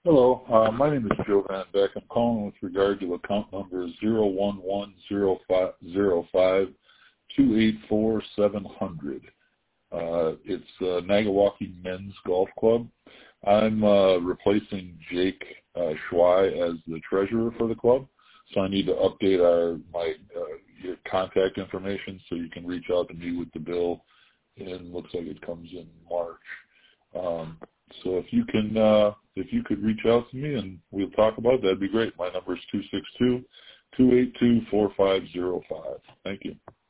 Hello, my name is Joe Van Beck. I'm calling with regard to account number 01105284700. It's Nagawaki Men's Golf Club. I'm replacing Jake Schwei as the treasurer for the club, so I need to update your contact information so you can reach out to me with the bill. And looks like it comes in March. So if you could reach out to me and we'll talk about it, that'd be great. My number is 262-282-4505. Thank you.